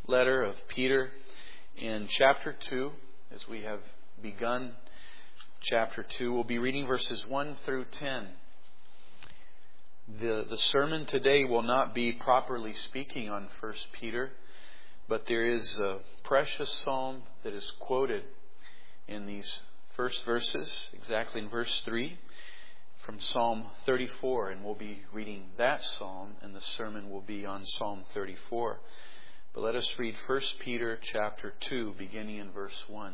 letter of Peter in chapter 2. As we have begun chapter 2, we'll be reading verses 1 through 10. The sermon today will not be properly speaking on 1 Peter, but there is a precious psalm that is quoted in these first verses, exactly in verse 3, from Psalm 34. And we'll be reading that psalm, and the sermon will be on Psalm 34. But let us read 1 Peter chapter 2, beginning in verse 1.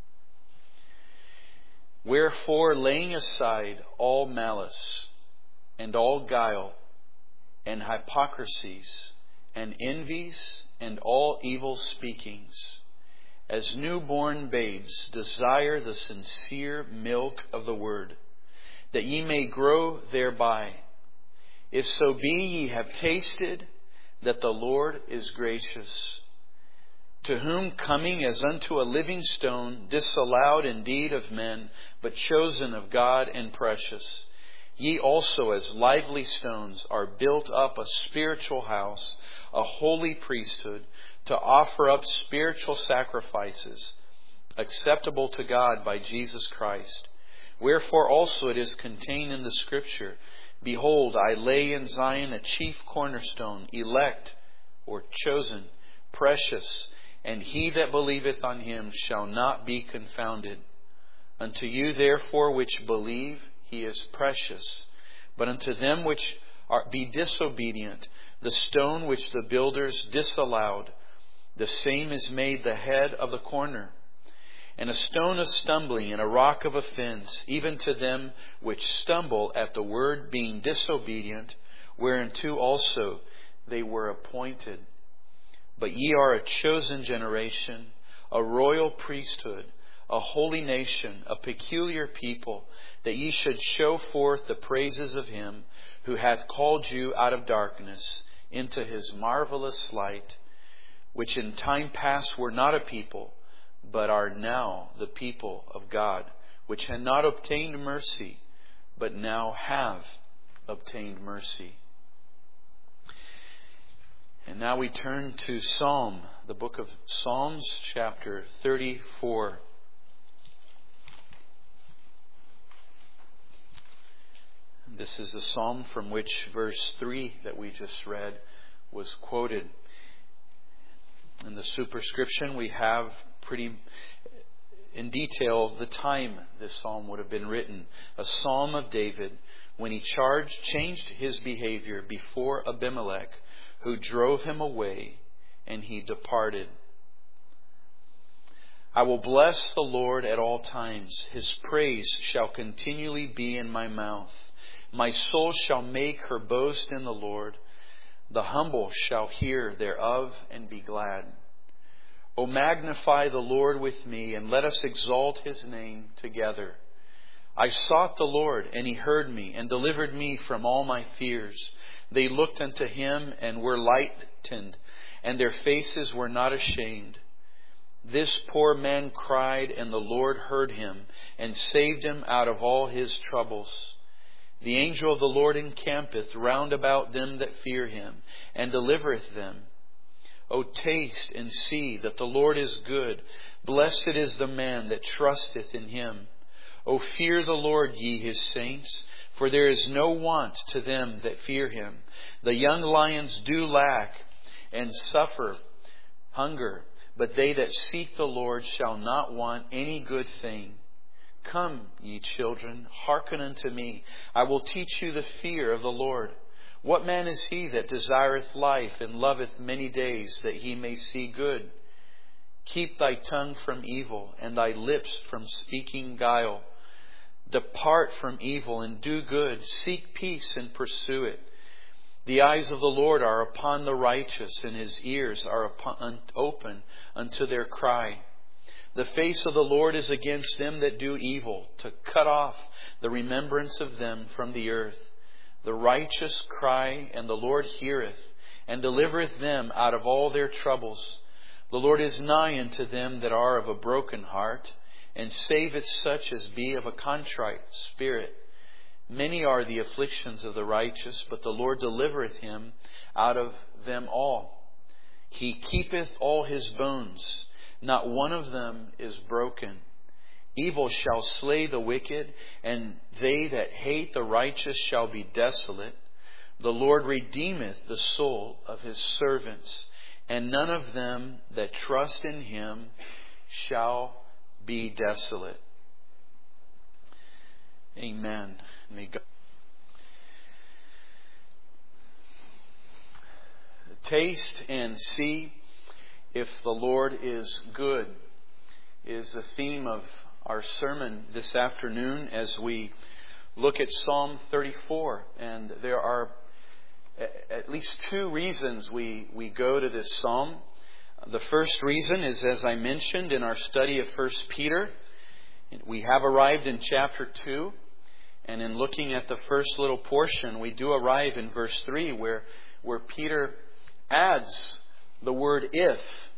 Wherefore, laying aside all malice, and all guile, and hypocrisies, and envies, and all evil speakings, as newborn babes desire the sincere milk of the word, that ye may grow thereby. If so be ye have tasted that the Lord is gracious, to whom coming as unto a living stone, disallowed indeed of men, but chosen of God and precious, ye also as lively stones are built up a spiritual house, a holy priesthood, to offer up spiritual sacrifices, acceptable to God by Jesus Christ. Wherefore also it is contained in the Scripture, Behold, I lay in Zion a chief cornerstone, elect, or chosen, precious, and he that believeth on him shall not be confounded. Unto you therefore which believe, he is precious. But unto them which be disobedient, the stone which the builders disallowed, the same is made the head of the corner, and a stone of stumbling and a rock of offense, even to them which stumble at the word, being disobedient, whereunto also they were appointed. But ye are a chosen generation, a royal priesthood, a holy nation, a peculiar people, that ye should show forth the praises of Him who hath called you out of darkness into His marvelous light, which in time past were not a people, but are now the people of God, which had not obtained mercy, but now have obtained mercy. And now we turn to Psalm, the book of Psalms, chapter 34. This is the psalm from which verse 3 that we just read was quoted. In the superscription we have pretty in detail the time this psalm would have been written. A psalm of David when he changed his behavior before Abimelech, who drove him away, and he departed. I will bless the Lord at all times. His praise shall continually be in my mouth. My soul shall make her boast in the Lord. The humble shall hear thereof and be glad. O magnify the Lord with me, and let us exalt His name together. I sought the Lord, and He heard me, and delivered me from all my fears. They looked unto Him, and were lightened, and their faces were not ashamed. This poor man cried, and the Lord heard him, and saved him out of all his troubles. The angel of the Lord encampeth round about them that fear Him, and delivereth them. O taste and see that the Lord is good. Blessed is the man that trusteth in Him. O fear the Lord, ye His saints, for there is no want to them that fear Him. The young lions do lack and suffer hunger, but they that seek the Lord shall not want any good thing. Come, ye children, hearken unto me. I will teach you the fear of the Lord. What man is he that desireth life and loveth many days, that he may see good? Keep thy tongue from evil, and thy lips from speaking guile. Depart from evil and do good. Seek peace and pursue it. The eyes of the Lord are upon the righteous, and His ears are open unto their cry. The face of the Lord is against them that do evil, to cut off the remembrance of them from the earth. The righteous cry, and the Lord heareth, and delivereth them out of all their troubles. The Lord is nigh unto them that are of a broken heart, and saveth such as be of a contrite spirit. Many are the afflictions of the righteous, but the Lord delivereth him out of them all. He keepeth all his bones. Not one of them is broken. Evil shall slay the wicked, and they that hate the righteous shall be desolate. The Lord redeemeth the soul of his servants, and none of them that trust in him shall be desolate. Amen. May God. Taste and see if the Lord is good is the theme of our sermon this afternoon as we look at Psalm 34. And there are at least two reasons we go to this psalm. The first reason is, as I mentioned in our study of 1 Peter, we have arrived in chapter 2. And in looking at the first little portion, we do arrive in verse 3 where Peter adds the word if.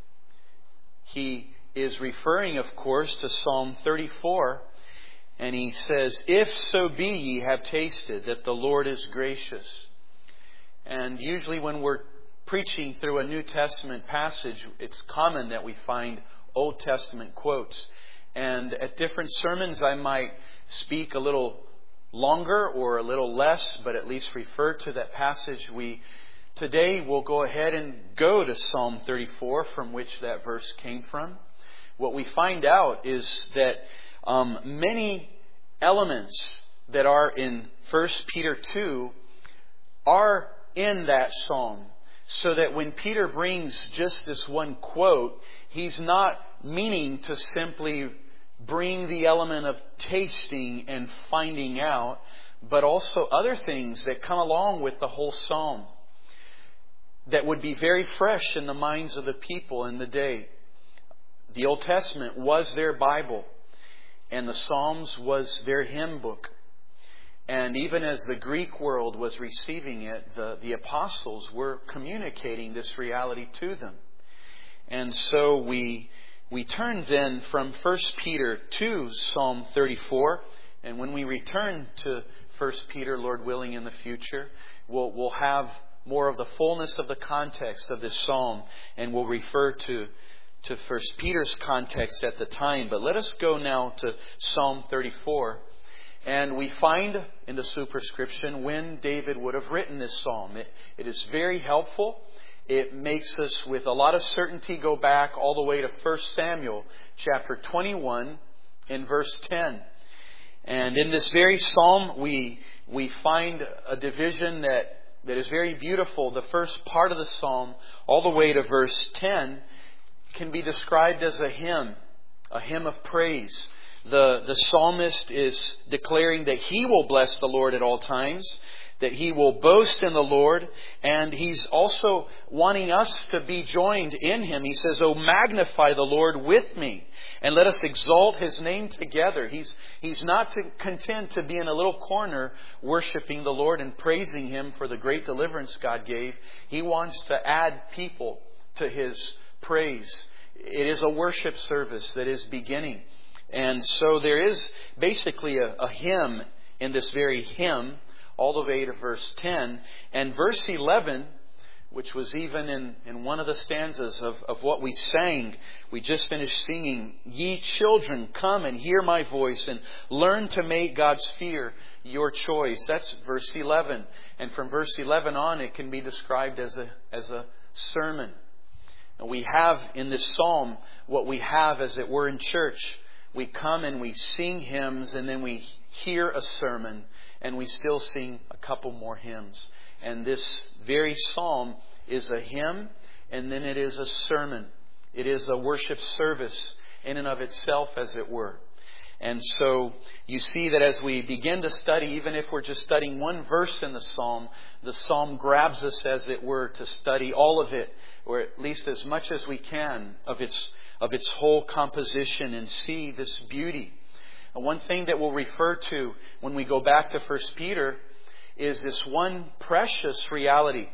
He is referring, of course, to Psalm 34. And he says, if so be ye have tasted that the Lord is gracious. And usually when we're preaching through a New Testament passage, it's common that we find Old Testament quotes. And at different sermons, I might speak a little longer or a little less, but at least refer to that passage. Today we'll go ahead and go to Psalm 34, from which that verse came from. What we find out is that many elements that are in 1 Peter 2 are in that psalm. So that when Peter brings just this one quote, he's not meaning to simply bring the element of tasting and finding out, but also other things that come along with the whole psalm that would be very fresh in the minds of the people in the day. The Old Testament was their Bible, and the Psalms was their hymn book. And even as the Greek world was receiving it, the apostles were communicating this reality to them. And so we turn then from 1 Peter to Psalm 34. And when we return to 1 Peter, Lord willing, in the future, we'll have more of the fullness of the context of this psalm. And we'll refer to 1 Peter's context at the time. But let us go now to Psalm 34. And we find in the superscription when David would have written this psalm. It is very helpful. It makes us, with a lot of certainty, go back all the way to 1 Samuel chapter 21 in verse 10. And in this very psalm, we find a division that is very beautiful. The first part of the psalm, all the way to verse 10, can be described as a hymn of praise. The psalmist is declaring that he will bless the Lord at all times, that he will boast in the Lord, and he's also wanting us to be joined in him. He says, "Oh, magnify the Lord with me, and let us exalt his name together." He's not content to be in a little corner worshiping the Lord and praising him for the great deliverance God gave. He wants to add people to his praise. It is a worship service that is beginning. And so there is basically a hymn in this very hymn, all the way to verse 10. And verse 11, which was even in one of the stanzas of what we sang, we just finished singing, "Ye children, come and hear my voice, and learn to make God's fear your choice." That's verse 11. And from verse 11 on, it can be described as a sermon. And we have in this psalm what we have, as it were, in church. We come and we sing hymns, and then we hear a sermon, and we still sing a couple more hymns. And this very psalm is a hymn, and then it is a sermon. It is a worship service in and of itself, as it were. And so you see that as we begin to study, even if we're just studying one verse in the psalm grabs us, as it were, to study all of it, or at least as much as we can of its whole composition, and see this beauty. And one thing that we'll refer to when we go back to 1 Peter is this one precious reality.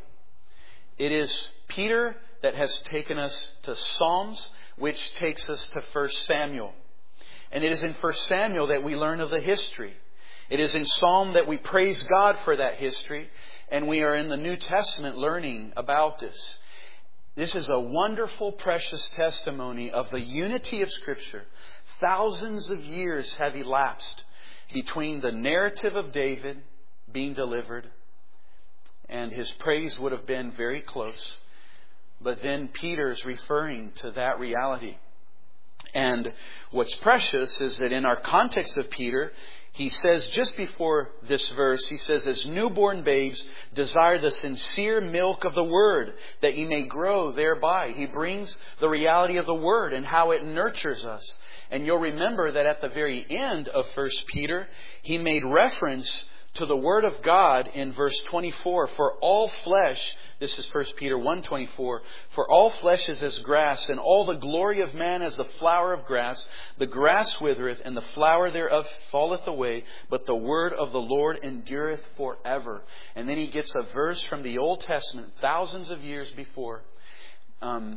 It is Peter that has taken us to Psalms, which takes us to 1 Samuel. And it is in 1 Samuel that we learn of the history. It is in Psalm that we praise God for that history. And we are in the New Testament learning about this. This is a wonderful, precious testimony of the unity of Scripture. Thousands of years have elapsed between the narrative of David being delivered, and his praise would have been very close. But then Peter's referring to that reality. And what's precious is that in our context of Peter, he says just before this verse, he says, as newborn babes desire the sincere milk of the Word, that ye may grow thereby. He brings the reality of the Word and how it nurtures us. And you'll remember that at the very end of 1 Peter, he made reference to the Word of God in verse 24. For all flesh, this is 1 Peter 1:24, for all flesh is as grass, and all the glory of man as the flower of grass. The grass withereth, and the flower thereof falleth away, but the word of the Lord endureth forever. And then he gets a verse from the Old Testament, thousands of years before. And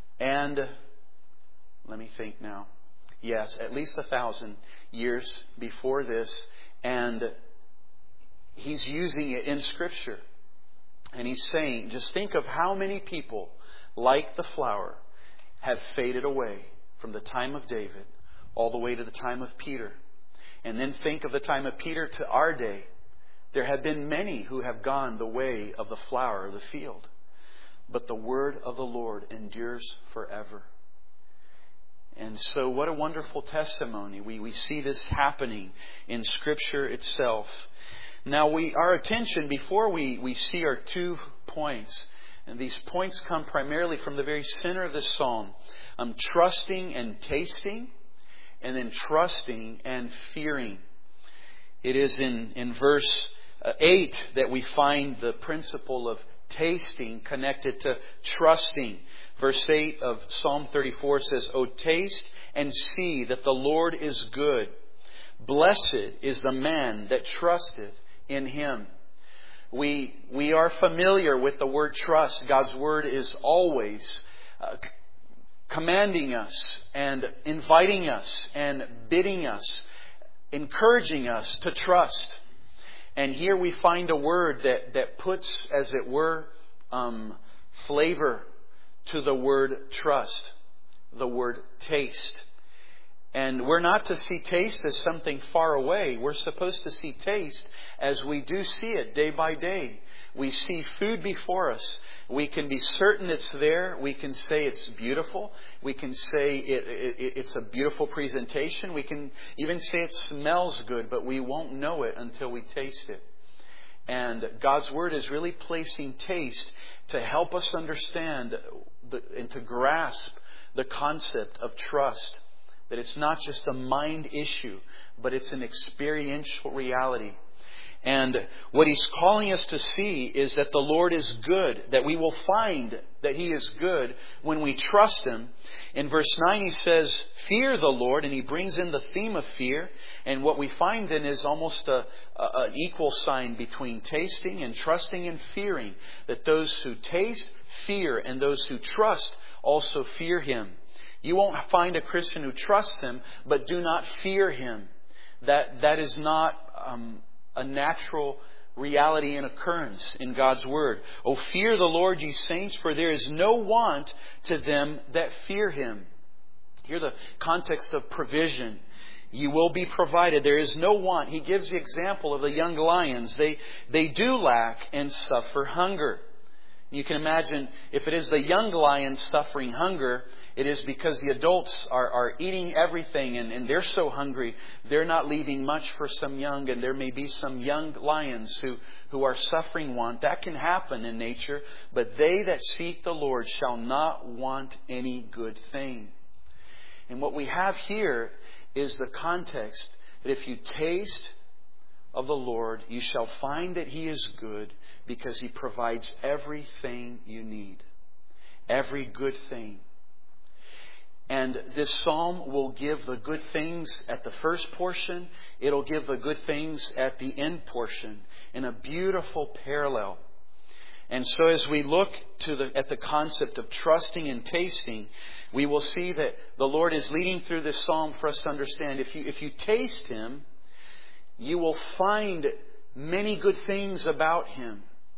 let me think now. Yes, at least 1,000 years before this. And he's using it in Scripture. And he's saying, just think of how many people, like the flower, have faded away from the time of David all the way to the time of Peter. And then think of the time of Peter to our day. There have been many who have gone the way of the flower of the field. But the word of the Lord endures forever. And so what a wonderful testimony. We see this happening in Scripture itself. Now, our attention, before we see our 2 points, and these points come primarily from the very center of this psalm, trusting and tasting, and then trusting and fearing. It is in verse 8 that we find the principle of tasting connected to trusting. Verse 8 of Psalm 34 says, O taste and see that the Lord is good. Blessed is the man that trusteth in Him. We are familiar with the word trust. God's Word is always commanding us and inviting us and bidding us, encouraging us to trust. And here we find a word that puts, as it were, flavor to the word trust, the word taste. And we're not to see taste as something far away. We're supposed to see taste as we do see it day by day. We see food before us. We can be certain it's there. We can say it's beautiful. We can say it's a beautiful presentation. We can even say it smells good, but we won't know it until we taste it. And God's Word is really placing taste to help us understand and to grasp the concept of trust. That it's not just a mind issue, but it's an experiential reality. And what He's calling us to see is that the Lord is good, that we will find that He is good when we trust Him. In verse 9 He says, fear the Lord, and He brings in the theme of fear. And what we find then is almost an equal sign between tasting and trusting and fearing. That those who taste, fear, and those who trust also fear Him. You won't find a Christian who trusts Him but do not fear Him. That is not a natural reality and occurrence in God's Word. O fear the Lord, ye saints, for there is no want to them that fear Him. Here the context of provision. You will be provided. There is no want. He gives the example of the young lions. They do lack and suffer hunger. You can imagine if it is the young lions suffering hunger, it is because the adults are eating everything and they're so hungry, they're not leaving much for some young. And there may be some young lions who are suffering want. That can happen in nature. But they that seek the Lord shall not want any good thing. And what we have here is the context that if you taste of the Lord, you shall find that He is good because He provides everything you need. Every good thing. And this psalm will give the good things at the first portion. It'll give the good things at the end portion in a beautiful parallel. And so as we look at the concept of trusting and tasting, we will see that the Lord is leading through this psalm for us to understand. If you taste Him, you will find many good things about Him.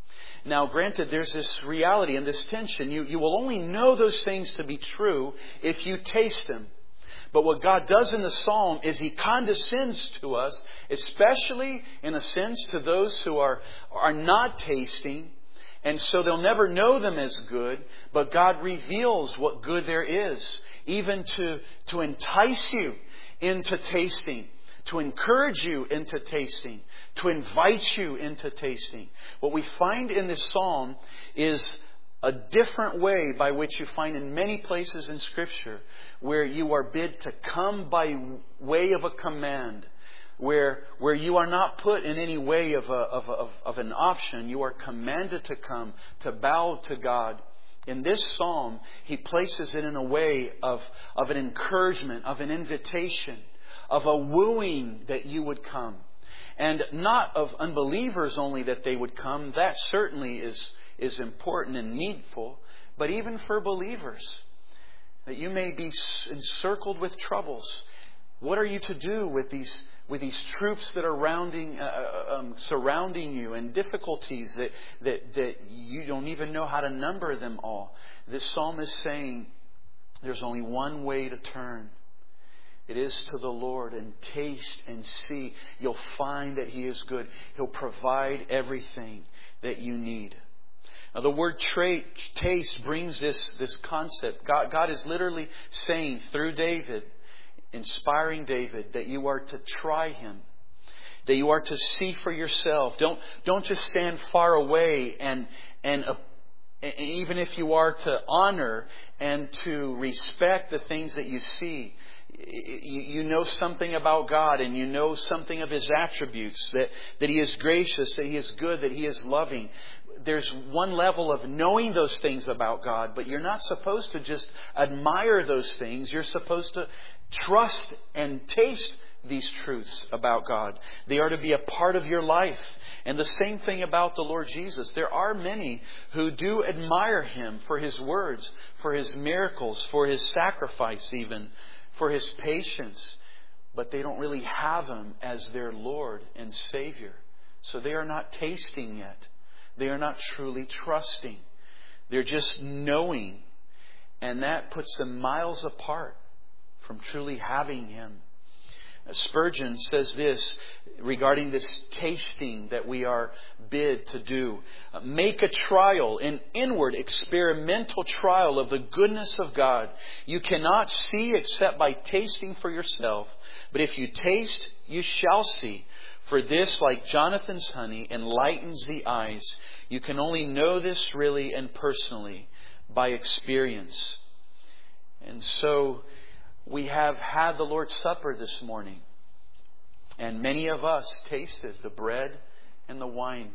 Now, granted, there's this reality and this tension. You will only know those things to be true if you taste them. But what God does in the psalm is He condescends to us, especially in a sense to those who are not tasting. And so they'll never know them as good. But God reveals what good there is, even to entice you into tasting, to encourage you into tasting, to invite you into tasting. What we find in this psalm is a different way by which you find in many places in Scripture, where you are bid to come by way of a command, where you are not put in any way of an option. You are commanded to come, to bow to God. In this psalm, He places it in a way of an encouragement, of an invitation, of a wooing that you would come. And not of unbelievers only that they would come. That certainly is important and needful. But even for believers, that you may be encircled with troubles. What are you to do with these troops that are surrounding you, and difficulties that you don't even know how to number them all? This psalm is saying there's only one way to turn. It is to the Lord, and taste and see. You'll find that He is good. He'll provide everything that you need. Now, the word taste brings this concept. God is literally saying through David, inspiring David, that you are to try Him, that you are to see for yourself. Don't just stand far away and even if you are to honor and to respect the things that you see. You know something about God, and you know something of His attributes, that He is gracious, that He is good, that He is loving. There's one level of knowing those things about God, but you're not supposed to just admire those things. You're supposed to trust and taste these truths about God. They are to be a part of your life. And the same thing about the Lord Jesus. There are many who do admire Him for His words, for His miracles, for His sacrifice even, for His patience, but they don't really have Him as their Lord and Savior. So they are not tasting yet. They are not truly trusting. They're just knowing. And that puts them miles apart from truly having Him. Spurgeon says this regarding this tasting that we are bid to do. Make a trial, an inward experimental trial of the goodness of God. You cannot see except by tasting for yourself. But if you taste, you shall see. For this, like Jonathan's honey, enlightens the eyes. You can only know this really and personally by experience. And so we have had the Lord's Supper this morning. And many of us tasted the bread and the wine.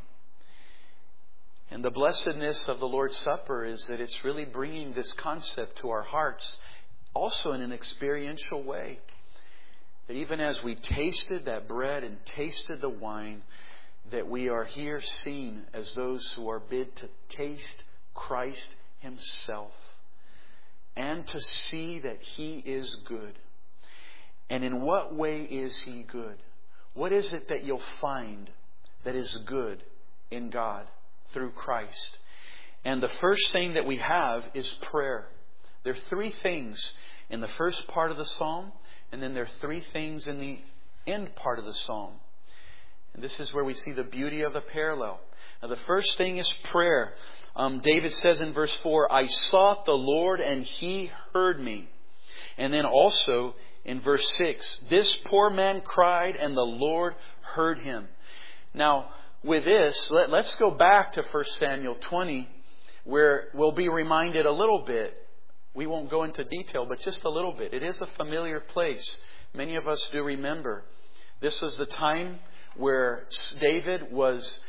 And the blessedness of the Lord's Supper is that it's really bringing this concept to our hearts, also in an experiential way. That even as we tasted that bread and tasted the wine, that we are here seen as those who are bid to taste Christ Himself and to see that He is good. And in what way is He good? What is it that you'll find that is good in God through Christ? And the first thing that we have is prayer. There are three things in the first part of the psalm, and then there are three things in the end part of the psalm. And this is where we see the beauty of the parallel. Now, the first thing is prayer. David says in verse 4, I sought the Lord and He heard me. And then also in verse 6, this poor man cried and the Lord heard him. Now, with this, let's go back to 1 Samuel 20, where we'll be reminded a little bit. We won't go into detail, but just a little bit. It is a familiar place. Many of us do remember. This was the time where David was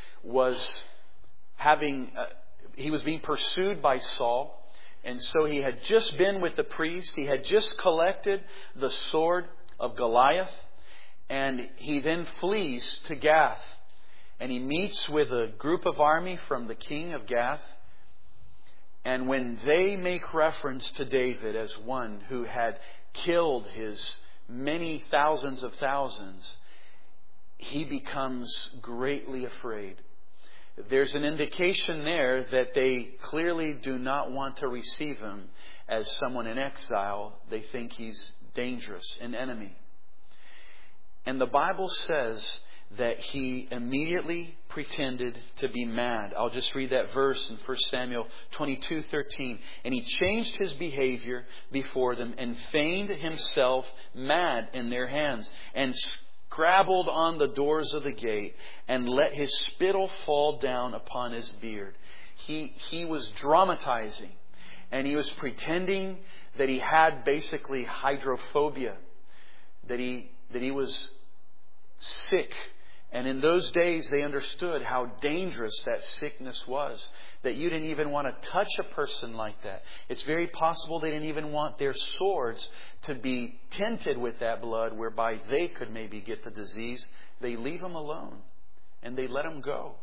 being pursued by Saul. And so he had just been with the priest. He had just collected the sword of Goliath. And he then flees to Gath. And he meets with a group of army from the king of Gath. And when they make reference to David as one who had killed his many thousands of thousands, he becomes greatly afraid. there's an indication there that they clearly do not want to receive him as someone in exile. They think he's dangerous, an enemy. And the Bible says that he immediately pretended to be mad. I'll just read that verse in 1 Samuel 22:13. And he changed his behavior before them and feigned himself mad in their hands and scrabbled on the doors of the gate and let his spittle fall down upon his beard. He was dramatizing, and he was pretending that he had basically hydrophobia, that he was sick. And in those days, they understood how dangerous that sickness was, that you didn't even want to touch a person like that. It's very possible they didn't even want their swords to be tinted with that blood, whereby they could maybe get the disease. They leave him alone, and they let him go.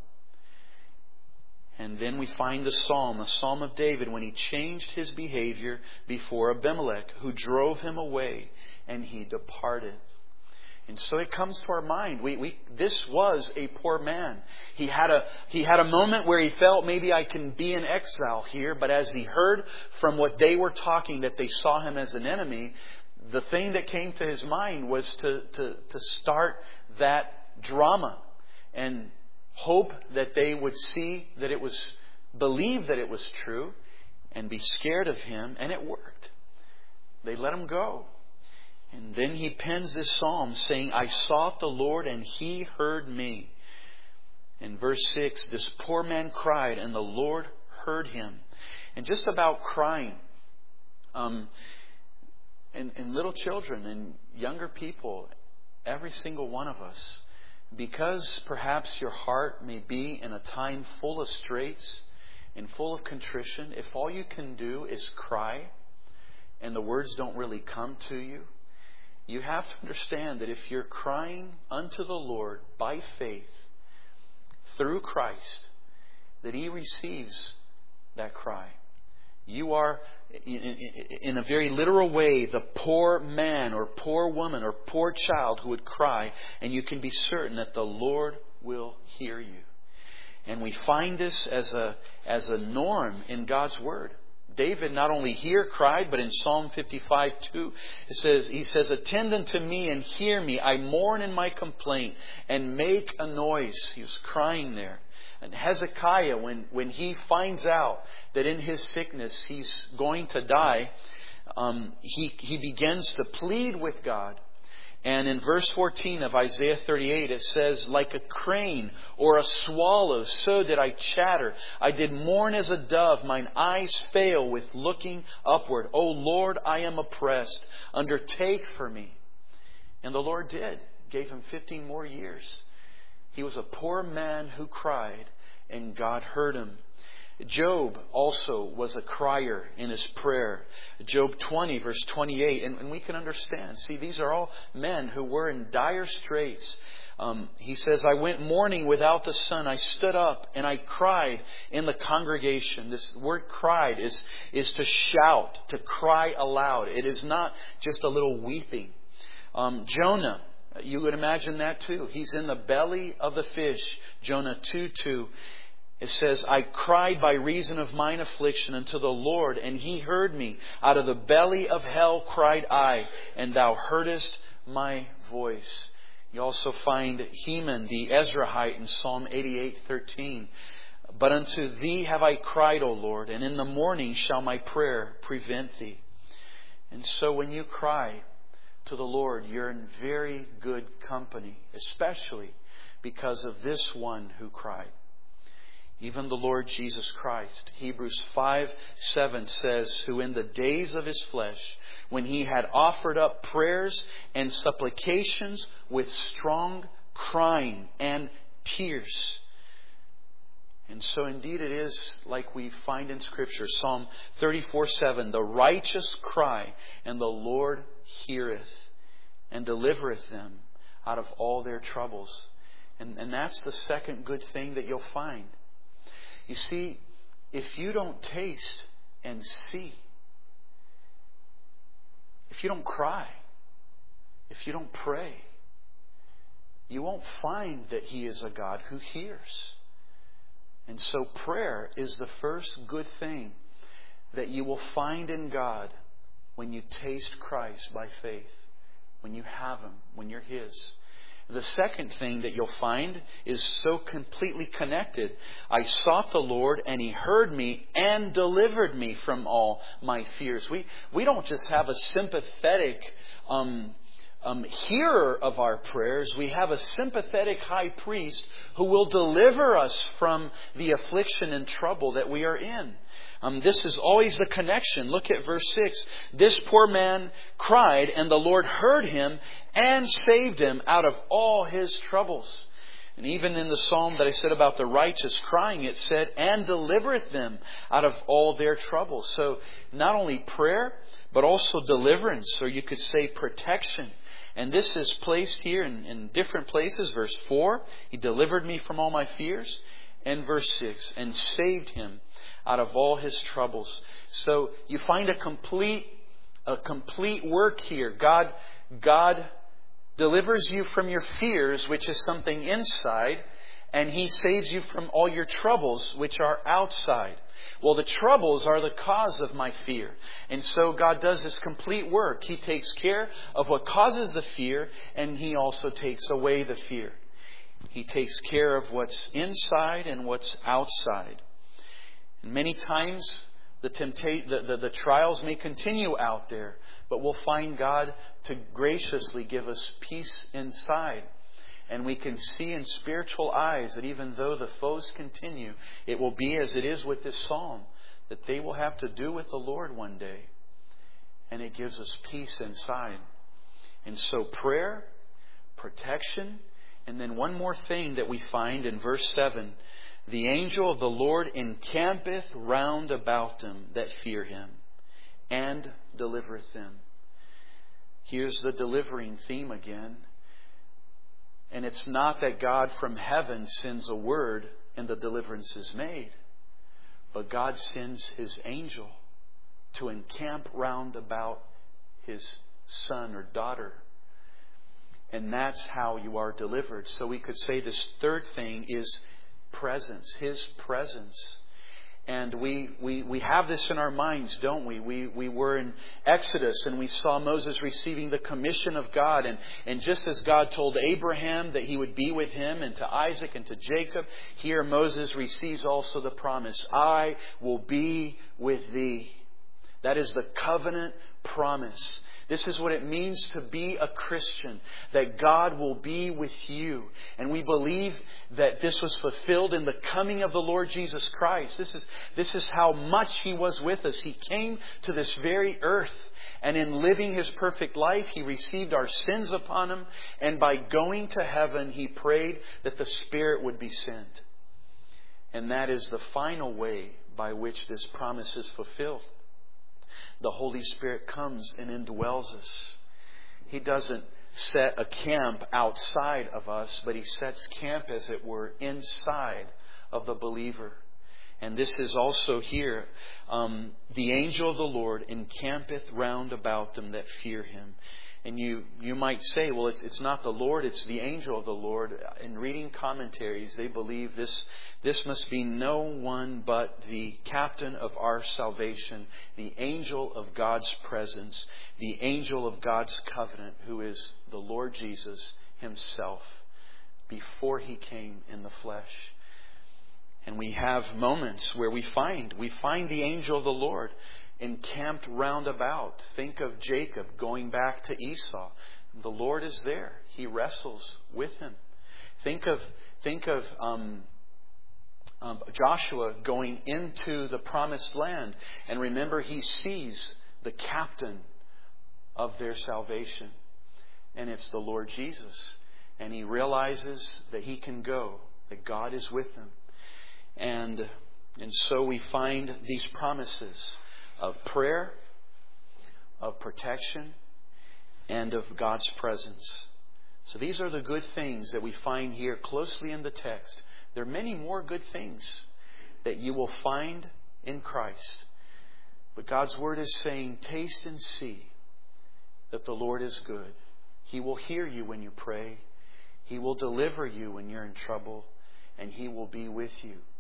And then we find the Psalm of David, when he changed his behavior before Abimelech, who drove him away, and he departed. And so it comes to our mind. This was a poor man. He had a moment where he felt, maybe I can be in exile here. But as he heard from what they were talking, that they saw him as an enemy, the thing that came to his mind was to start that drama and hope that they would see that it was, believe that it was true, and be scared of him. And it worked. They let him go. And then he pens this psalm saying, I sought the Lord and He heard me. In verse 6, this poor man cried and the Lord heard him. And just about crying, and little children and younger people, every single one of us, because perhaps your heart may be in a time full of straits and full of contrition, if all you can do is cry and the words don't really come to you, you have to understand that if you're crying unto the Lord by faith through Christ, that He receives that cry. You are, in a very literal way, the poor man or poor woman or poor child who would cry, and you can be certain that the Lord will hear you. And we find this as a norm in God's Word. David not only here cried, but in Psalm 55:2, he says, attend unto me and hear me. I mourn in my complaint and make a noise. He was crying there. And Hezekiah, when he finds out that in his sickness he's going to die, he begins to plead with God. And in verse 14 of Isaiah 38, it says, like a crane or a swallow, so did I chatter. I did mourn as a dove. Mine eyes fail with looking upward. O Lord, I am oppressed. Undertake for me. And the Lord did. Gave him 15 more years. He was a poor man who cried, and God heard him. Job also was a crier in his prayer. Job 20 verse 28. And we can understand. See, these are all men who were in dire straits. He says, I went mourning without the sun. I stood up and I cried in the congregation. This word cried is to shout, to cry aloud. It is not just a little weeping. Jonah, you would imagine that too. He's in the belly of the fish. Jonah 2:2. It says, I cried by reason of mine affliction unto the Lord, and He heard me. Out of the belly of hell cried I, and Thou heardest my voice. You also find Heman the Ezrahite in Psalm 88:13. But unto Thee have I cried, O Lord, and in the morning shall my prayer prevent Thee. And so when you cry to the Lord, you're in very good company, especially because of this one who cried. Even the Lord Jesus Christ. Hebrews 5:7 says, who in the days of His flesh, when He had offered up prayers and supplications with strong crying and tears. And so indeed it is like we find in Scripture. Psalm 34:7, the righteous cry, and the Lord heareth and delivereth them out of all their troubles. And that's the second good thing that you'll find. You see, if you don't taste and see, if you don't cry, if you don't pray, you won't find that He is a God who hears. And so prayer is the first good thing that you will find in God when you taste Christ by faith, when you have Him, when you're His. The second thing that you'll find is so completely connected. I sought the Lord and He heard me and delivered me from all my fears. We don't just have a sympathetic hearer of our prayers. We have a sympathetic high priest who will deliver us from the affliction and trouble that we are in. This is always the connection. Look at verse 6. This poor man cried, and the Lord heard him and saved him out of all his troubles. And even in the psalm that I said about the righteous crying, it said, and delivereth them out of all their troubles. So not only prayer, but also deliverance, or you could say protection. And this is placed here in different places. Verse 4, He delivered me from all my fears. And verse 6, and saved him out of all his troubles. So you find a complete work here. God delivers you from your fears, which is something inside, and He saves you from all your troubles, which are outside. Well, the troubles are the cause of my fear. And so God does this complete work. He takes care of what causes the fear, and He also takes away the fear. He takes care of what's inside and what's outside. And many times the trials may continue out there, but we'll find God to graciously give us peace inside. And we can see in spiritual eyes that even though the foes continue, it will be as it is with this psalm, that they will have to do with the Lord one day. And it gives us peace inside. And so prayer, protection, and then one more thing that we find in verse 7. The angel of the Lord encampeth round about them that fear Him, and delivereth them. Here's the delivering theme again. And it's not that God from heaven sends a word and the deliverance is made. But God sends His angel to encamp round about His son or daughter. And that's how you are delivered. So we could say this third thing is presence, His presence. And we have this in our minds, don't we? We were in Exodus and we saw Moses receiving the commission of God. And just as God told Abraham that He would be with him, and to Isaac and to Jacob, here Moses receives also the promise, I will be with thee. That is the covenant promise. This is what it means to be a Christian, that God will be with you. And we believe that this was fulfilled in the coming of the Lord Jesus Christ. This is how much He was with us. He came to this very earth, and in living His perfect life, He received our sins upon Him. And by going to heaven, He prayed that the Spirit would be sent. And that is the final way by which this promise is fulfilled. The Holy Spirit comes and indwells us. He doesn't set a camp outside of us, but He sets camp, as it were, inside of the believer. And this is also here. The angel of the Lord encampeth round about them that fear Him. And you might say, well, it's not the Lord, it's the angel of the Lord. In reading commentaries, they believe this must be no one but the captain of our salvation, the angel of God's presence, the angel of God's covenant, who is the Lord Jesus Himself before He came in the flesh. And we have moments where we find the angel of the Lord encamped round about. Think of Jacob going back to Esau. The Lord is there. He wrestles with him. Think of Joshua going into the promised land. And remember, he sees the captain of their salvation. And it's the Lord Jesus. And he realizes that he can go, that God is with him. And so we find these promises of prayer, of protection, and of God's presence. So these are the good things that we find here closely in the text. There are many more good things that you will find in Christ. But God's Word is saying, taste and see that the Lord is good. He will hear you when you pray. He will deliver you when you're in trouble. And He will be with you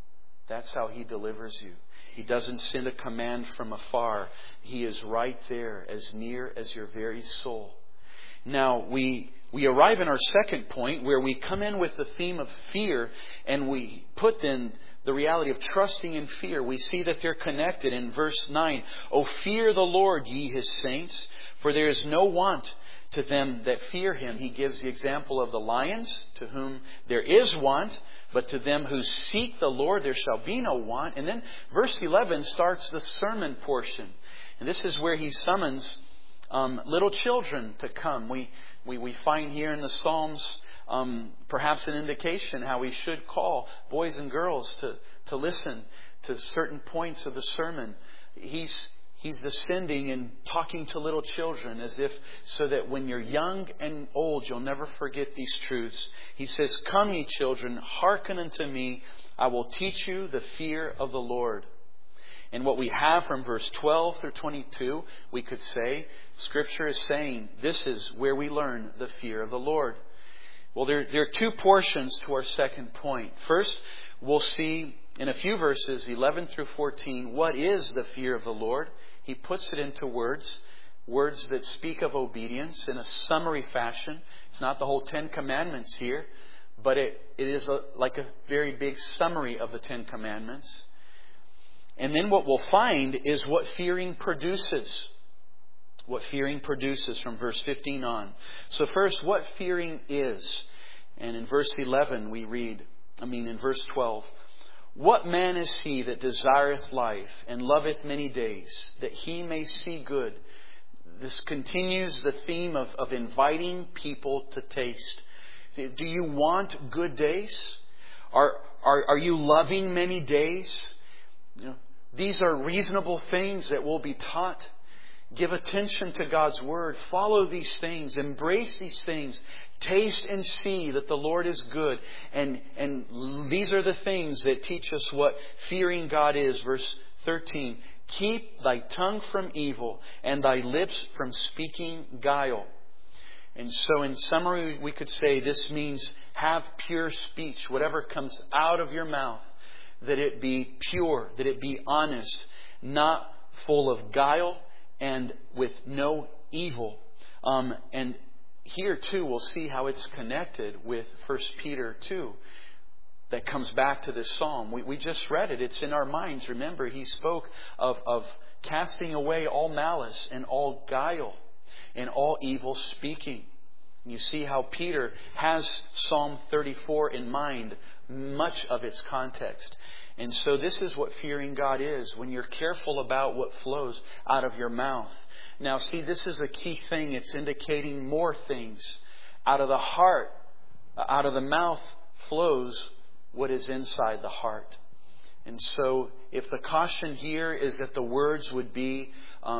That's how He delivers you. He doesn't send a command from afar. He is right there, as near as your very soul. Now, we arrive in our second point where we come in with the theme of fear, and we put then the reality of trusting in fear. We see that they're connected in verse 9. "O fear the Lord, ye His saints, for there is no want to them that fear Him." He gives the example of the lions, to whom there is want, but to them who seek the Lord there shall be no want. And then verse 11 starts the sermon portion. And this is where He summons little children to come. We find here in the Psalms perhaps an indication how we should call boys and girls to listen to certain points of the sermon. He's descending and talking to little children as if so that when you're young and old, you'll never forget these truths. He says, "Come ye children, hearken unto me. I will teach you the fear of the Lord." And what we have from verse 12 through 22, we could say, Scripture is saying this is where we learn the fear of the Lord. Well, there are two portions to our second point. First, we'll see in a few verses, 11 through 14, what is the fear of the Lord. He puts it into words that speak of obedience in a summary fashion. It's not the whole 10 Commandments here, but it is like a very big summary of the 10 Commandments. And then what we'll find is what fearing produces. What fearing produces from verse 15 on. So first, what fearing is. And in verse 11 we read, in verse 12, "What man is he that desireth life and loveth many days, that he may see good?" This continues the theme of inviting people to taste. Do you want good days? Are you loving many days? These are reasonable things that will be taught. Give attention to God's Word. Follow these things. Embrace these things. Taste and see that the Lord is good. And these are the things that teach us what fearing God is. Verse 13. "Keep thy tongue from evil and thy lips from speaking guile." And so in summary, we could say this means have pure speech. Whatever comes out of your mouth, that it be pure, that it be honest, not full of guile, and with no evil. And here too we'll see how it's connected with 1 Peter 2. That comes back to this psalm. We just read it. It's in our minds. Remember, he spoke of casting away all malice and all guile and all evil speaking. You see how Peter has Psalm 34 in mind, much of its context. And so this is what fearing God is, when you're careful about what flows out of your mouth. Now see, this is a key thing. It's indicating more things. Out of the heart, out of the mouth flows what is inside the heart. And so if the caution here is that the words would be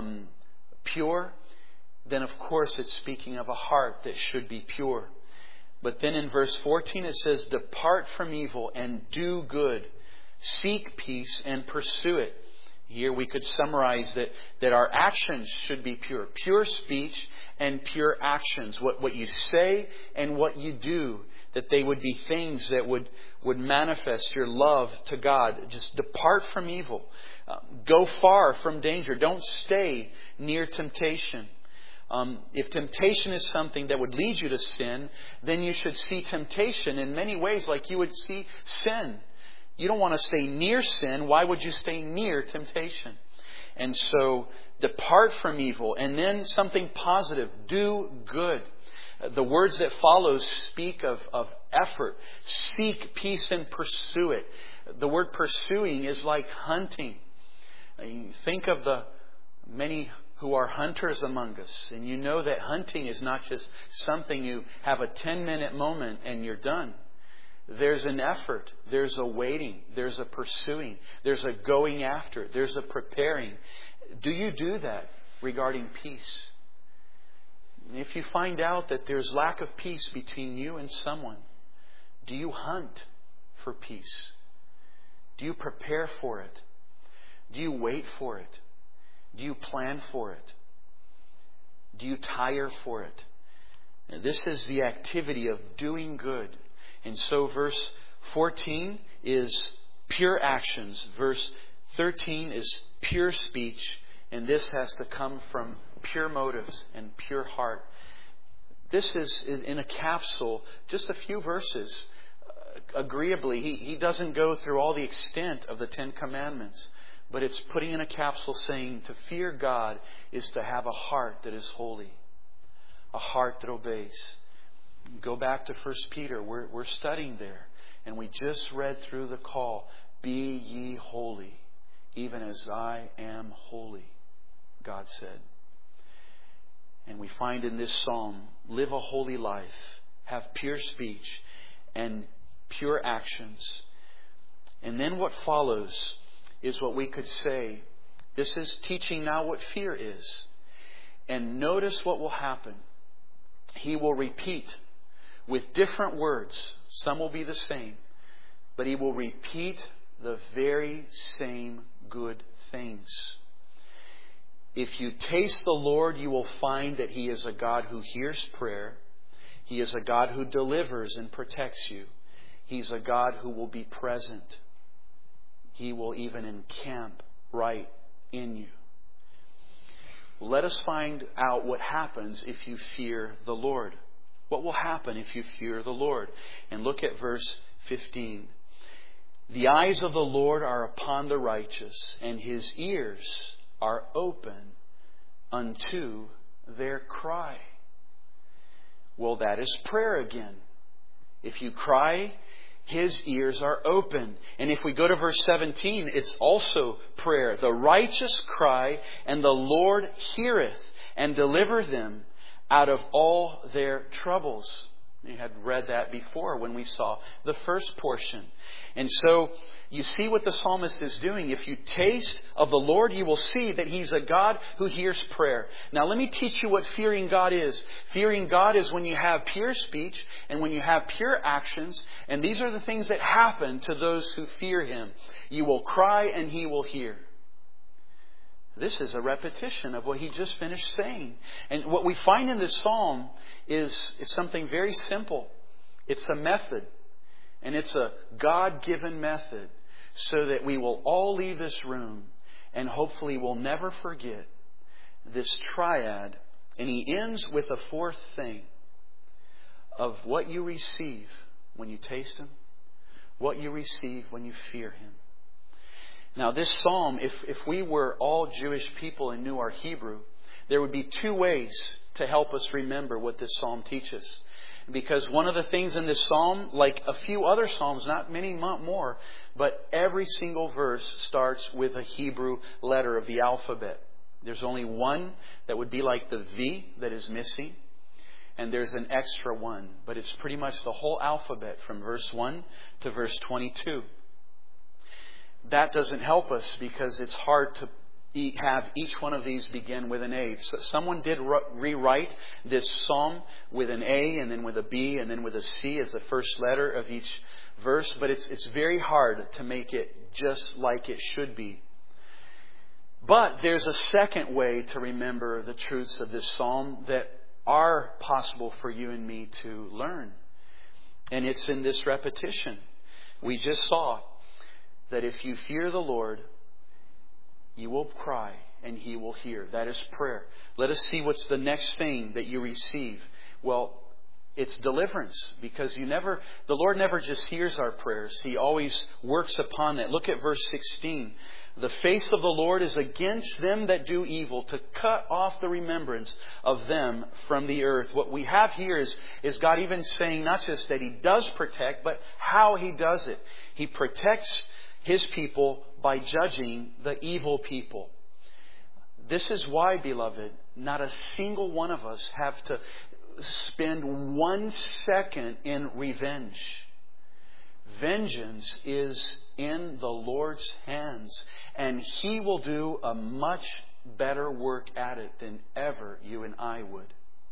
pure, then of course it's speaking of a heart that should be pure. But then in verse 14 it says, "Depart from evil and do good. Seek peace and pursue it." Here we could summarize that our actions should be pure. Pure speech and pure actions. What you say and what you do. That they would be things that would manifest your love to God. Just depart from evil. Go far from danger. Don't stay near temptation. If temptation is something that would lead you to sin, then you should see temptation in many ways like you would see sin. You don't want to stay near sin. Why would you stay near temptation? And so depart from evil. And then something positive. Do good. The words that follow speak of effort. Seek peace and pursue it. The word pursuing is like hunting. You think of the many who are hunters among us. And you know that hunting is not just something you have a 10-minute moment and you're done. There's an effort. There's a waiting. There's a pursuing. There's a going after. There's a preparing. Do you do that regarding peace? If you find out that there's lack of peace between you and someone, do you hunt for peace? Do you prepare for it? Do you wait for it? Do you plan for it? Do you tire for it? Now, this is the activity of doing good. And so verse 14 is Pure actions. Verse 13 is pure speech, and this has to come from pure motives and pure heart. This is in a capsule, just a few verses. Agreeably, he doesn't go through all the extent of the Ten Commandments, but it's putting in a capsule saying to fear God is to have a heart that is holy, a heart that obeys. Go back to 1 Peter. We're studying there, and we just read through the call, be ye holy, even as I am holy, God said. And we find in this psalm, live a holy life, have pure speech, and pure actions. And then what follows is what we could say, this is teaching now what fear is. And notice what will happen. He will repeat with different words. Some will be the same. But he will repeat the very same good things. If you taste the Lord, you will find that He is a God who hears prayer. He is a God who delivers and protects you. He's a God who will be present. He will even encamp right in you. Let us find out what happens if you fear the Lord. What will happen if you fear the Lord? And look at verse 15. The eyes of the Lord are upon the righteous, and His ears are open unto their cry. Well, that is prayer again. If you cry, His ears are open. And if we go to verse 17, it's also prayer. The righteous cry, and the Lord heareth and deliver them out of all their troubles. We had read that before when we saw the first portion. And so you see what the psalmist is doing. If you taste of the Lord, you will see that He's a God who hears prayer. Now let me teach you what fearing God is. Fearing God is when you have pure speech and when you have pure actions. And these are the things that happen to those who fear Him. You will cry and He will hear. This is a repetition of what he just finished saying. And what we find in this psalm is something very simple. It's a method. And it's a God-given method so that we will all leave this room and hopefully will never forget this triad. And he ends with a fourth thing of what you receive when you taste Him, what you receive when you fear Him. Now this psalm, if we were all Jewish people and knew our Hebrew, there would be two ways to help us remember what this psalm teaches. Because one of the things in this psalm, like a few other psalms, not many more, but every single verse starts with a Hebrew letter of the alphabet. There's only one that would be like the V that is missing. And there's an extra one. But it's pretty much the whole alphabet from verse 1 to verse 22. That doesn't help us because it's hard to have each one of these begin with an A. So someone did rewrite this psalm with an A and then with a B and then with a C as the first letter of each verse. But it's very hard to make it just like it should be. But there's a second way to remember the truths of this psalm that are possible for you and me to learn. And it's in this repetition. We just saw that if you fear the Lord, you will cry and He will hear. That is prayer. Let us see what's the next thing that you receive. Well, it's deliverance, because the Lord never just hears our prayers. He always works upon that. Look at verse 16. The face of the Lord is against them that do evil, to cut off the remembrance of them from the earth. What we have here is God even saying not just that He does protect, but how He does it. He protects His people by judging the evil people. This is why, beloved, not a single one of us have to spend 1 second in revenge. Vengeance is in the Lord's hands, and He will do a much better work at it than ever you and I would.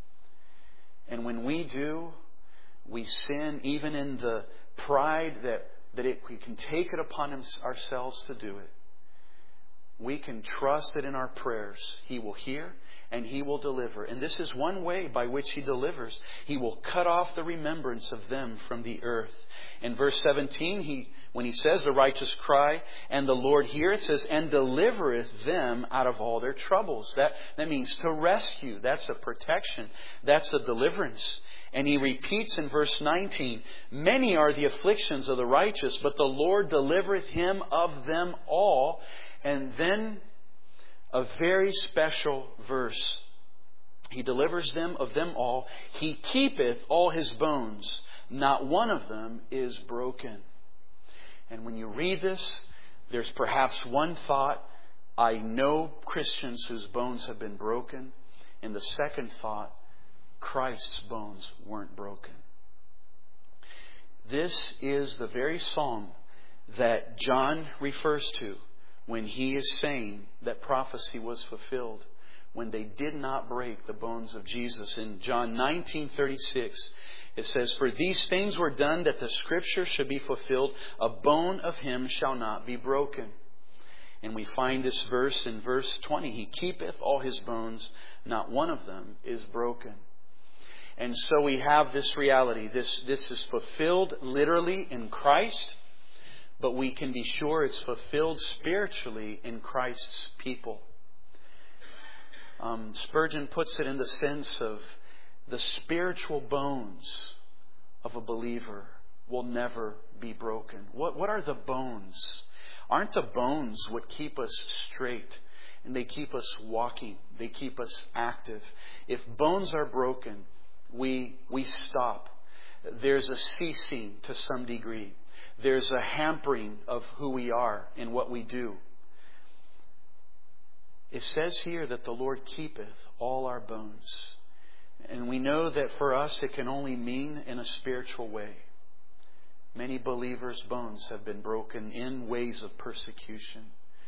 And when we do, we sin even in the pride that we can take it upon ourselves to do it. We can trust that in our prayers He will hear and He will deliver. And this is one way by which He delivers. He will cut off the remembrance of them from the earth. In verse 17, when He says the righteous cry, and the Lord heareth, it says, and delivereth them out of all their troubles. That means to rescue. That's a protection. That's a deliverance. And He repeats in verse 19, many are the afflictions of the righteous, but the Lord delivereth him of them all. And then a very special verse. He delivers them of them all. He keepeth all his bones. Not one of them is broken. And when you read this, there's perhaps one thought. I know Christians whose bones have been broken. And the second thought, Christ's bones weren't broken. This is the very psalm that John refers to when he is saying that prophecy was fulfilled, when they did not break the bones of Jesus. In John 19:36, it says, for these things were done that the Scripture should be fulfilled, a bone of him shall not be broken. And we find this verse in verse 20. He keepeth all his bones, not one of them is broken. And so we have this reality. This is fulfilled literally in Christ, but we can be sure it's fulfilled spiritually in Christ's people. Spurgeon puts it in the sense of the spiritual bones of a believer will never be broken. What are the bones? Aren't the bones what keep us straight? And they keep us walking. They keep us active. If bones are broken, we stop. There's a ceasing to some degree. There's a hampering of who we are and what we do. It says here that the Lord keepeth all our bones. And we know that for us it can only mean in a spiritual way. Many believers' bones have been broken in ways of persecution.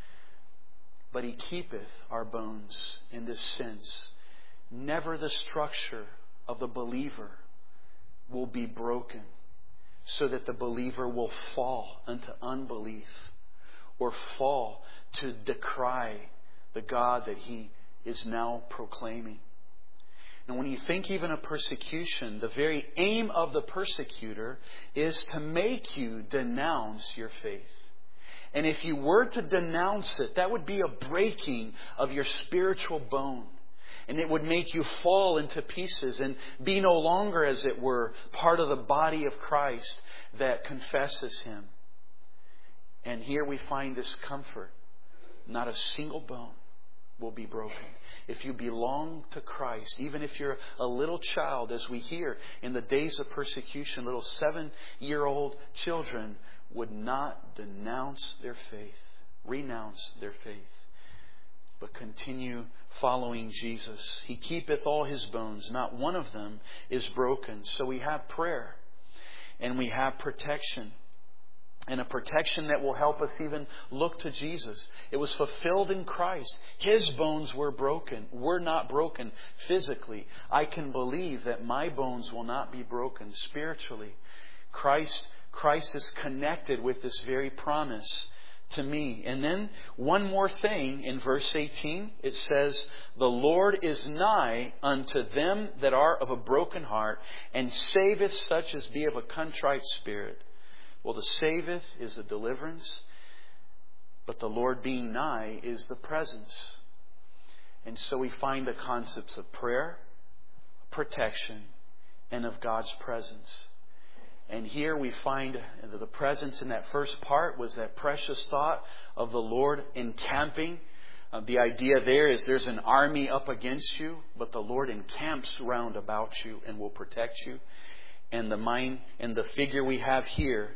But He keepeth our bones in this sense. Never the structure of the believer will be broken, so that the believer will fall into unbelief or fall to decry the God that he is now proclaiming. And when you think even of persecution, the very aim of the persecutor is to make you denounce your faith. And if you were to denounce it, that would be a breaking of your spiritual bone. And it would make you fall into pieces and be no longer, as it were, part of the body of Christ that confesses Him. And here we find this comfort. Not a single bone will be broken. If you belong to Christ, even if you're a little child, as we hear in the days of persecution, little 7-year-old children would not denounce their faith, renounce their faith, but continue following Jesus. He keepeth all his bones. Not one of them is broken. So we have prayer and we have protection. And a protection that will help us even look to Jesus. It was fulfilled in Christ. His bones were broken. We're not broken physically. I can believe that my bones will not be broken spiritually. Christ is connected with this very promise to me. And then one more thing in verse 18. It says, the Lord is nigh unto them that are of a broken heart, and saveth such as be of a contrite spirit. Well, the saveth is a deliverance, but the Lord being nigh is the presence. And so we find the concepts of prayer, protection, and of God's presence. And here we find the presence in that first part was that precious thought of the Lord encamping. The idea there is there's an army up against you, but the Lord encamps round about you and will protect you. And the figure we have here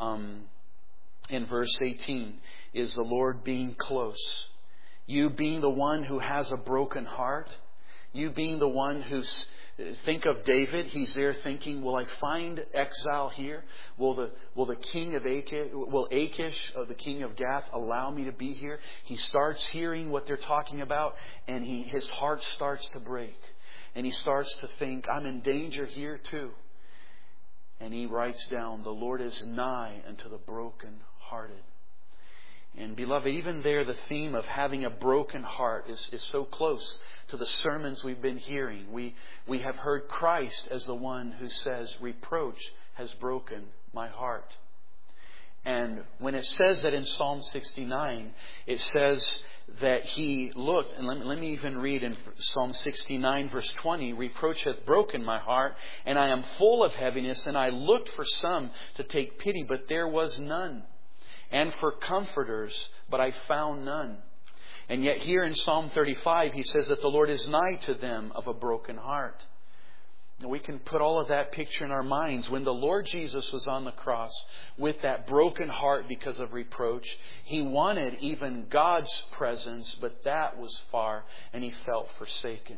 in verse 18 is the Lord being close. You being the one who has a broken heart. You being the one who's... Think of David. He's there thinking, will I find exile here? Will the king of Achish, the king of Gath, allow me to be here? He starts hearing what they're talking about, and his heart starts to break. And he starts to think, I'm in danger here too. And he writes down, the Lord is nigh unto the brokenhearted. And beloved, even there, the theme of having a broken heart is so close to the sermons we've been hearing. We have heard Christ as the one who says, reproach has broken my heart. And when it says that in Psalm 69, it says that He looked, and let me even read in Psalm 69 verse 20, reproach hath broken my heart, and I am full of heaviness, and I looked for some to take pity, but there was none. And for comforters, but I found none. And yet here in Psalm 35, He says that the Lord is nigh to them of a broken heart. And we can put all of that picture in our minds. When the Lord Jesus was on the cross with that broken heart because of reproach, He wanted even God's presence, but that was far, and He felt forsaken.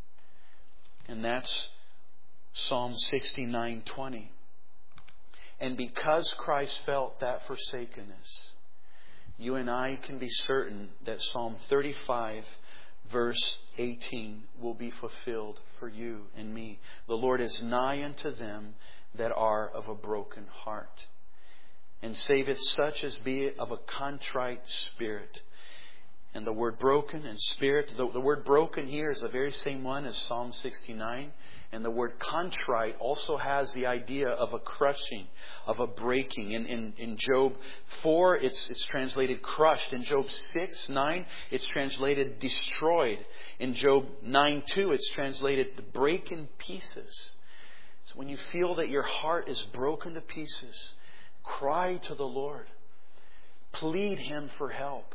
And that's Psalm 69:20. And because Christ felt that forsakenness, you and I can be certain that Psalm 35 verse 18 will be fulfilled for you and me. The Lord is nigh unto them that are of a broken heart, and saveth such as be of a contrite spirit. And the word broken and spirit, the word broken here is the very same one as Psalm 69. And the word contrite also has the idea of a crushing, of a breaking. In Job 4, it's translated crushed. In Job 6:9, it's translated destroyed. In Job 9:2, it's translated break in pieces. So when you feel that your heart is broken to pieces, cry to the Lord. Plead Him for help.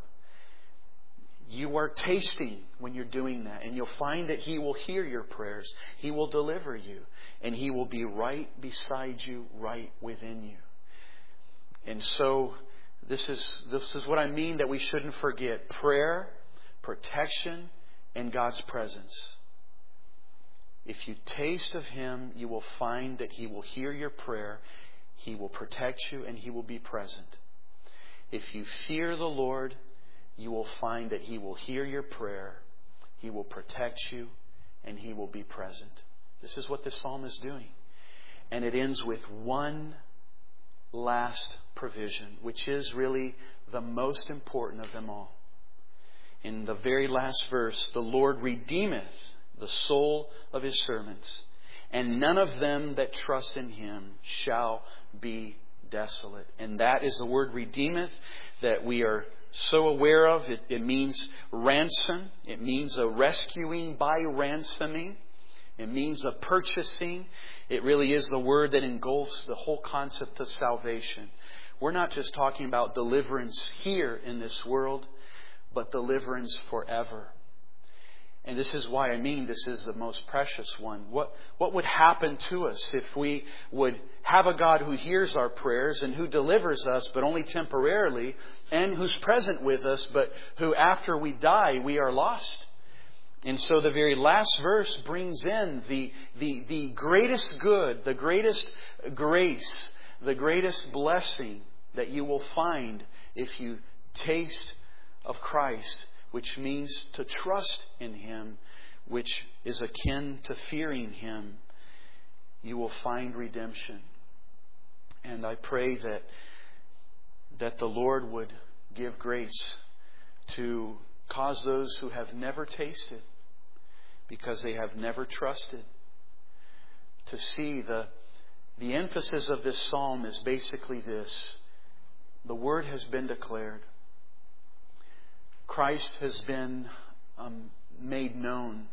You are tasting when you're doing that, and you'll find that He will hear your prayers. He will deliver you, and He will be right beside you, right within you. And so this is what I mean that we shouldn't forget: prayer, protection, and God's presence. If you taste of Him, you will find that He will hear your prayer, He will protect you, and He will be present. If you fear the Lord, you will find that He will hear your prayer, He will protect you, and He will be present. This is what this psalm is doing. And it ends with one last provision, which is really the most important of them all. In the very last verse, the Lord redeemeth the soul of His servants, and none of them that trust in Him shall be desolate. And that is the word redeemeth that we are so aware of. It means ransom. It means a rescuing by ransoming. It means a purchasing. It really is the word that engulfs the whole concept of salvation. We're not just talking about deliverance here in this world, but deliverance forever. And this is why this is the most precious one. What would happen to us if we would have a God who hears our prayers and who delivers us, but only temporarily, and who's present with us, but who after we die, we are lost? And so the very last verse brings in the greatest good, the greatest grace, the greatest blessing that you will find if you taste of Christ, which means to trust in Him, which is akin to fearing Him. You will find redemption. And I pray that the Lord would give grace to cause those who have never tasted, because they have never trusted, to see the emphasis of this psalm is basically this: the word has been declared. Christ has been made known.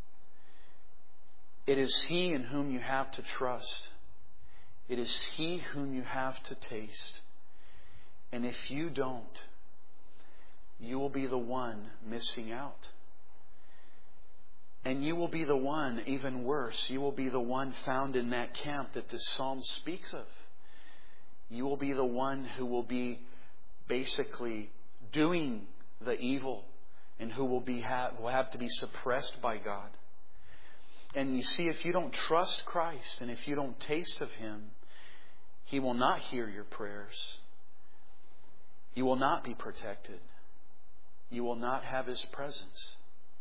It is He in whom you have to trust. It is He whom you have to taste. And if you don't, you will be the one missing out. And you will be the one, even worse, you will be the one found in that camp that this psalm speaks of. You will be the one who will be basically doing the evil, and who will have to be suppressed by God. And you see, if you don't trust Christ and if you don't taste of Him, He will not hear your prayers. You will not be protected. You will not have His presence.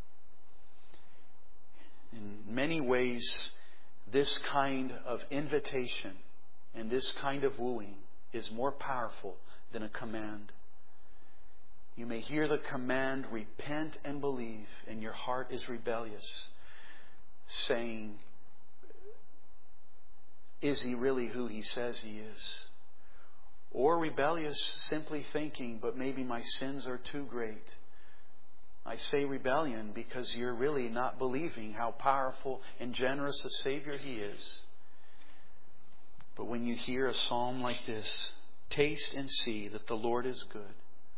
In many ways, this kind of invitation and this kind of wooing is more powerful than a command. You may hear the command, repent and believe, and your heart is rebellious, saying, is He really who He says He is? Or rebellious, simply thinking, but maybe my sins are too great. I say rebellion because you're really not believing how powerful and generous a Savior He is. But when you hear a psalm like this, taste and see that the Lord is good,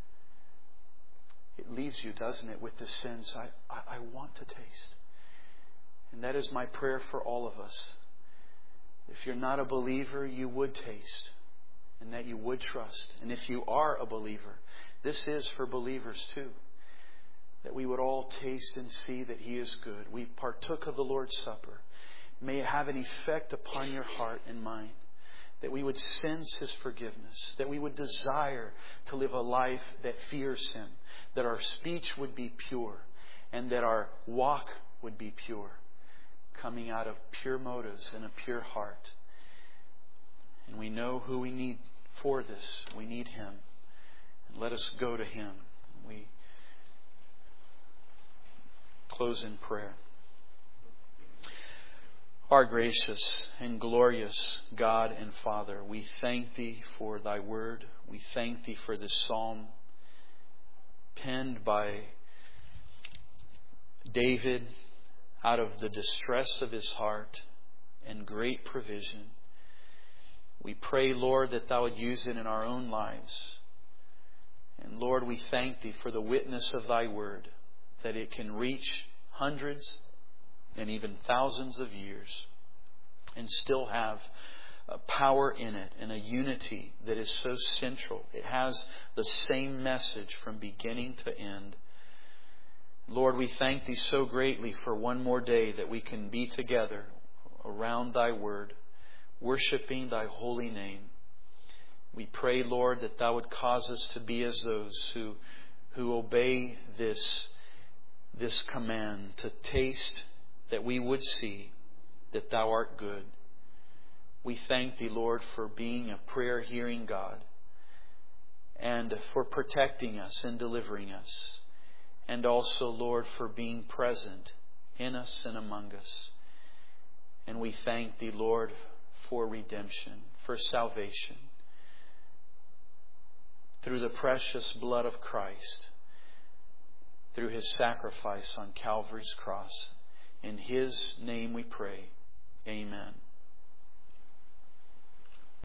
it leaves you, doesn't it, with the sense, I want to taste. And that is my prayer for all of us. If you're not a believer, you would taste, and that you would trust. And if you are a believer, this is for believers too, that we would all taste and see that He is good. We partook of the Lord's Supper. May it have an effect upon your heart and mind, that we would sense His forgiveness, that we would desire to live a life that fears Him, that our speech would be pure, and that our walk would be pure, coming out of pure motives and a pure heart. And we know who we need for this. We need Him. And let us go to Him. We close in prayer. Our gracious and glorious God and Father, we thank Thee for Thy word. We thank Thee for this psalm penned by David out of the distress of his heart and great provision. We pray, Lord, that Thou would use it in our own lives. And Lord, we thank Thee for the witness of Thy word, that it can reach hundreds and even thousands of years and still have a power in it and a unity that is so central. It has the same message from beginning to end. Lord, we thank Thee so greatly for one more day that we can be together around Thy word, worshiping Thy holy name. We pray, Lord, that Thou would cause us to be as those who obey this command to taste, that we would see that Thou art good. We thank Thee, Lord, for being a prayer-hearing God and for protecting us and delivering us. And also, Lord, for being present in us and among us. And we thank Thee, Lord, for redemption, for salvation. Through the precious blood of Christ, through His sacrifice on Calvary's cross. In His name we pray. Amen.